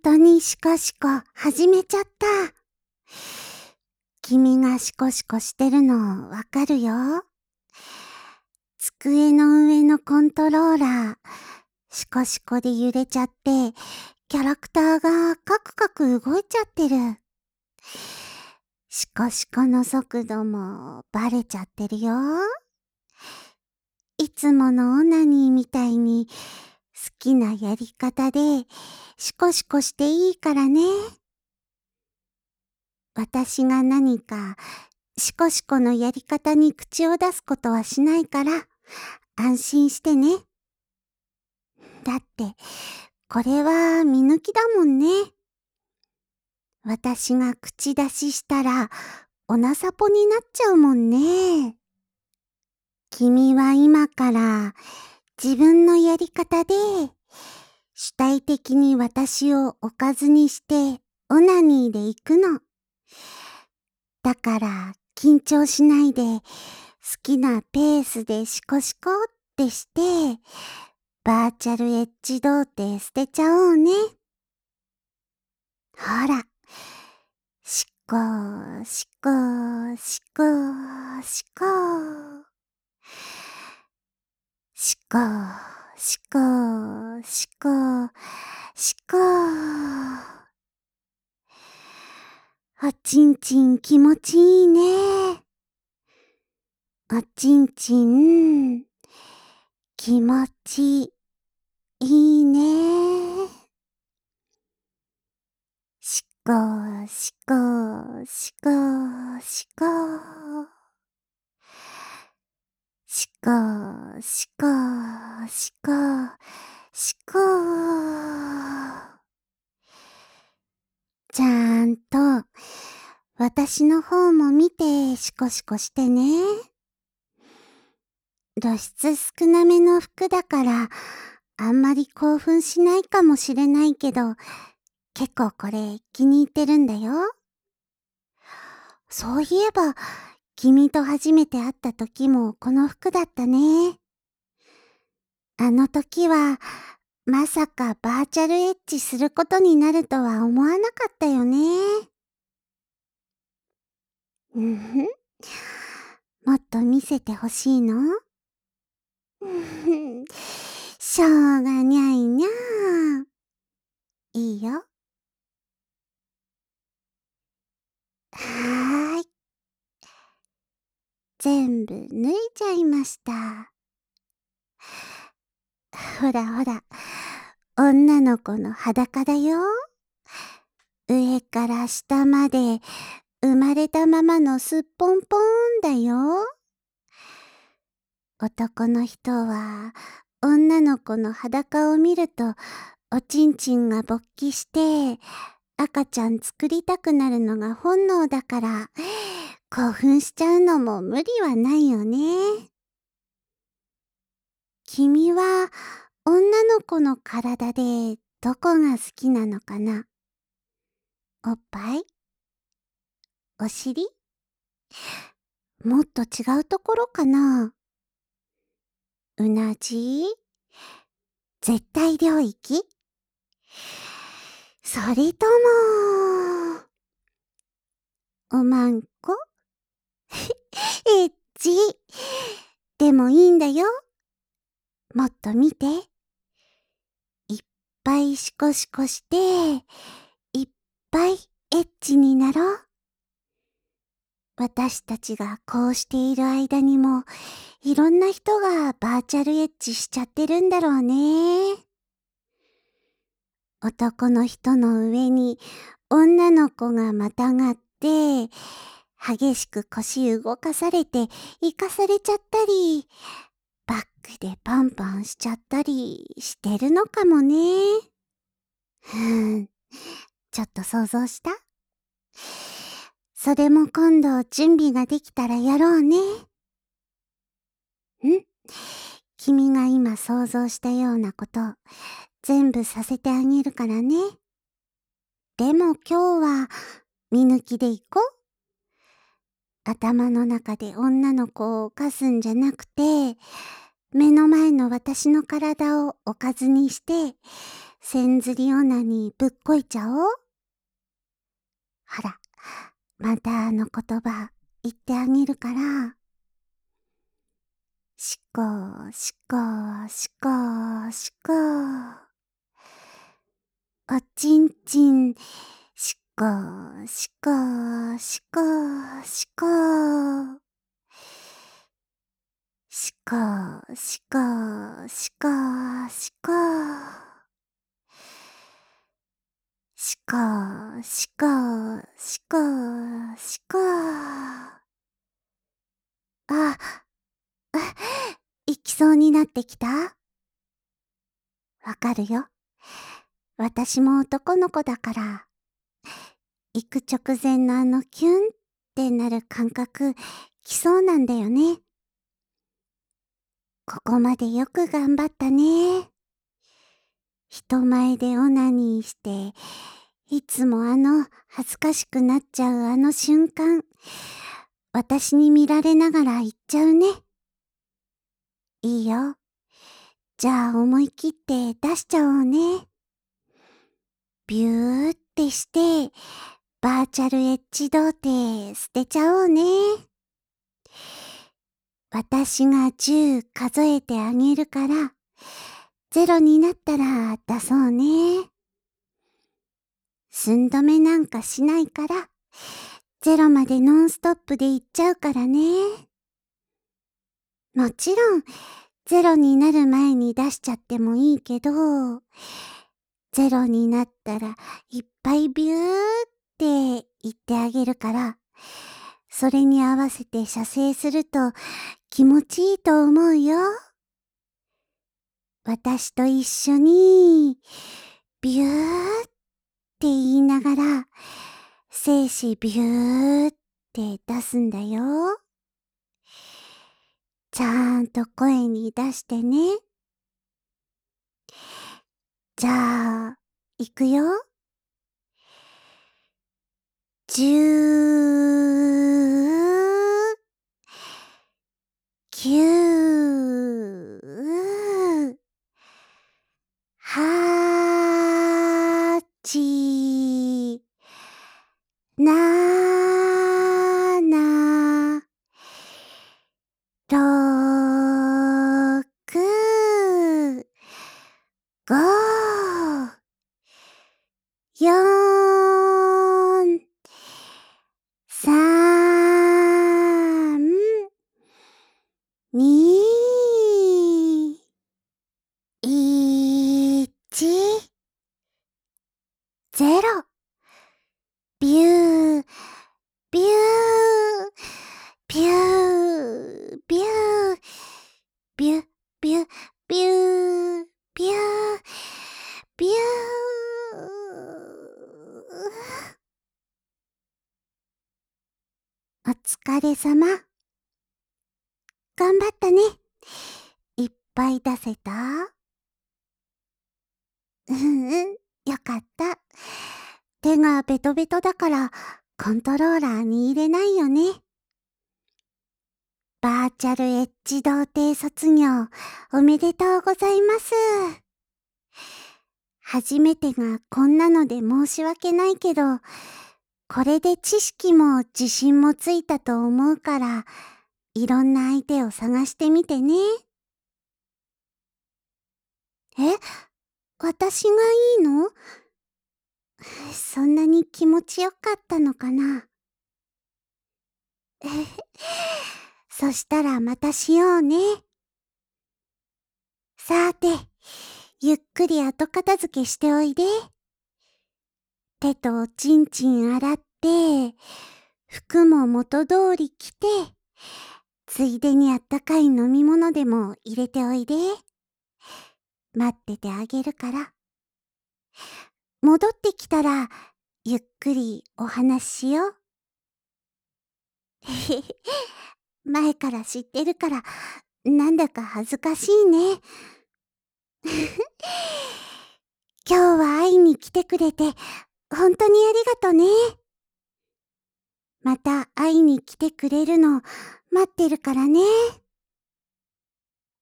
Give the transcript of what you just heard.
当にシコシコ始めちゃった。君がシコシコしてるのわかるよ。机の上のコントローラー、シコシコで揺れちゃって、キャラクターがカクカク動いちゃってる。シコシコの速度もバレちゃってるよ。いつものオナニーみたいに好きなやり方でシコシコしていいからね。私が何かシコシコのやり方に口を出すことはしないから安心してね。だってこれは見抜きだもんね。私が口出ししたらおなさぽになっちゃうもんね。君は今から自分のやり方で主体的に私をおかずにしてオナニーで行くの。だから緊張しないで好きなペースでシコシコってしてバーチャルエッジ童貞捨てちゃおうね。ほら、シコシコシコシコシコシコシコシコおちんちん気持ちいいね。おちんちん気持ちいいね。シコシコシコシコシコシコシコシコちゃんと私の方も見てシコシコしてね。露出少なめの服だからあんまり興奮しないかもしれないけど結構これ気に入ってるんだよ。そういえば君と初めて会った時もこの服だったね。あの時はまさかバーチャルエッチすることになるとは思わなかったよね。うんふん。もっと見せてほしいの？うんふん。しょうがにゃいにゃー。いいよ。はーい。全部脱いじゃいました。ほらほら、女の子の裸だよ。上から下まで生まれたままのすっぽんぽんだよ。男の人は女の子の裸を見るとおちんちんが勃起して赤ちゃん作りたくなるのが本能だから興奮しちゃうのも無理はないよね。君は女の子の体でどこが好きなのかな？おっぱい？お尻？もっと違うところかな？うなじ？絶対領域？それともおまんこ？エッチ。でもいいんだよ。もっと見て。いっぱいシコシコして、いっぱいエッチになろう。私たちがこうしている間にも、いろんな人がバーチャルエッチしちゃってるんだろうね。男の人の上に女の子がまたがって、激しく腰動かされて生かされちゃったり、バックでパンパンしちゃったりしてるのかもね。ちょっと想像した？それも今度準備ができたらやろうね。君が今想像したようなこと全部させてあげるからね。でも今日は見抜きでいこう。頭の中で女の子を犯すんじゃなくて、目の前の私の体をおかずにして、 千釣りオナニーぶっこいちゃおう。ほら、またあの言葉言ってあげるから。しこしこしこしこ。おちんちん、しこしこしこしこ。しこしこしこしこ。しこしこしこしこ。あ、行きそうになってきた？わかるよ。私も男の子だから、行く直前のあのキュンってなる感覚、来そうなんだよね。ここまでよく頑張ったね。人前でオナニーして、いつも恥ずかしくなっちゃうあの瞬間、私に見られながら言っちゃうね。いいよ。じゃあ思い切って出しちゃおうね。ビューってして、バーチャルエッジ童貞捨てちゃおうね。私が10数えてあげるから、0になったら出そうね。寸止めなんかしないから、0までノンストップでいっちゃうからね。もちろん、0になる前に出しちゃってもいいけど、0になったらいっぱいビューって言ってあげるから、それに合わせて射精すると気持ちいいと思うよ。私と一緒に、ビューって言いながら、精子ビューって出すんだよ。ちゃんと声に出してね。じゃあ、いくよ。10、9、8、7、6、5、4、3、2、1、0。ビュー、ビュー、ビュー、ビュー、ビュー、ビュー、ビュー、ビュー、ビュー。お疲れ様。頑張ったね。いっぱい出せた？よかった。手がベトベトだからコントローラーに入れないよね。バーチャルエッジ童貞卒業おめでとうございます。初めてがこんなので申し訳ないけど、これで知識も自信もついたと思うから、いろんな相手を探してみてね。え？私がいいの？そんなに気持ちよかったのかな？そしたらまたしようね。さて、ゆっくり後片付けしておいで。手とおちんちん洗って、服も元通り着て、ついでにあったかい飲み物でも入れておいで。待っててあげるから。戻ってきたら、ゆっくりお話ししよう。前から知ってるから、なんだか恥ずかしいね。今日は会いに来てくれて、本当にありがとね。また会いに来てくれるの待ってるからね。